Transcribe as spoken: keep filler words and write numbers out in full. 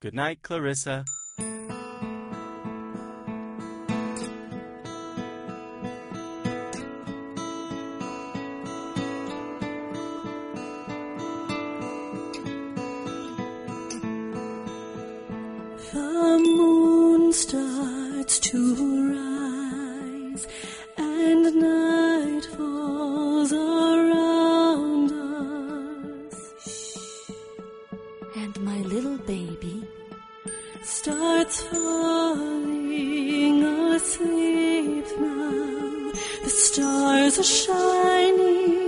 Good night, Clarissa. The moon starts to rise, and night falls around us. And my little baby starts falling asleep now. The stars are shining